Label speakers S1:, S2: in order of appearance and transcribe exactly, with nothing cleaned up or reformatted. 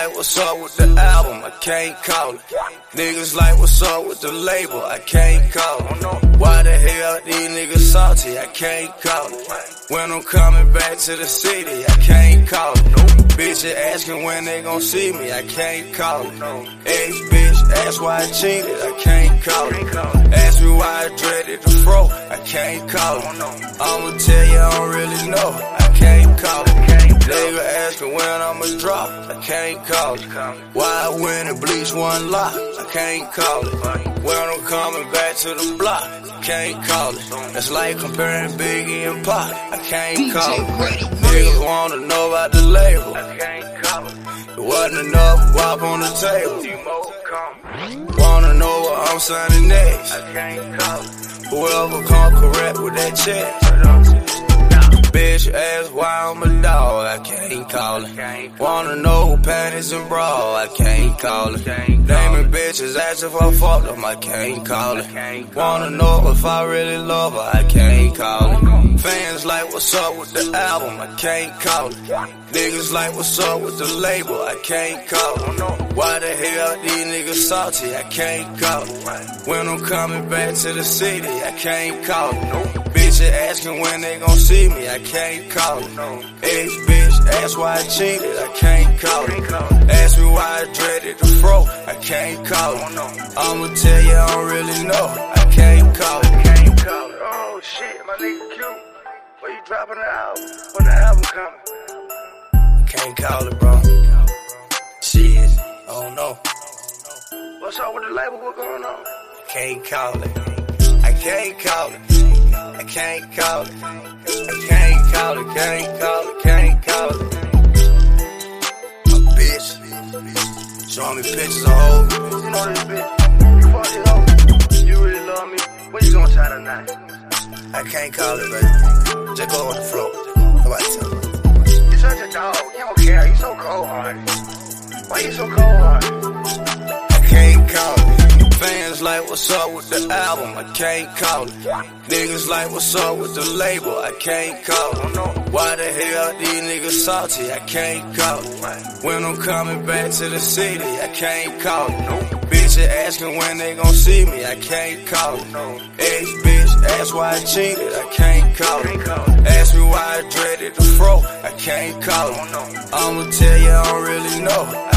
S1: like, what's up with the album? I can't call it. Niggas like, what's up with the label? I can't call it. Why the hell these niggas salty? I can't call it. When I'm coming back to the city, I can't call it. Bitches asking when they gon' see me, I can't call it. Ex-bitch ask why I cheated, I can't call it. Ask me why I dreaded the fro, I can't call it. I'ma tell you I don't really know, I can't call it. Nigga asking when I'ma drop, I can't call it. Why I went and bleached one lock, I can't call it. When I'm coming back to the block, I can't call it. That's like comparing Biggie and Pac, I can't call it. Niggas wanna know about the label, I can't call it. It wasn't enough guap on the table. Wanna know what I'm signing next, I can't call it. Whoever come correct with that check. Bitch ask why I'm a dog, I can't call it. Wanna know who panties and bra, I can't call it. Naming bitches asking if I fucked them, I can't call it. Wanna know if I really love her, I can't call it. Fans like, what's up with the album, I can't call it. Niggas like, what's up with the label, I can't call it. Why the hell these niggas salty, I can't call it. When I'm coming back to the city, I can't call it. Bitches asking when they gon' see me, I can't call it. Ex-bitch ask why I cheated, I can't call it. Ask me why I dreaded the fro, I can't call it. I'ma tell you I don't really know, I can't call it.
S2: Oh shit, my nigga cute. When you dropping the album? When the album coming?
S1: I can't call it, bro. Shit, I don't know.
S2: What's up with the label? What going on?
S1: Can't call it. I can't call it. I can't call it. I can't call it. Can't call it. Can't call it. A bitch showing me pictures of hoes.
S2: You know this bitch. You fuck this hoe. You really love me. When you gonna tie tonight?
S1: I can't call it, baby. Just go on the floor. Nobody tell me.
S2: You such a dog. You don't care. You so cold-hearted. Why you so cold-hearted?
S1: I can't call it. Fans like, what's up with the album, I can't call it. Niggas like, what's up with the label, I can't call it. Why the hell these niggas salty, I can't call it. When I'm coming back to the city, I can't call it. Bitches asking when they gon' see me, I can't call it. Ex-bitch ask why I cheated, I can't call it. Ask me why I dreaded the fro, I can't call it. I'ma tell you I don't really know.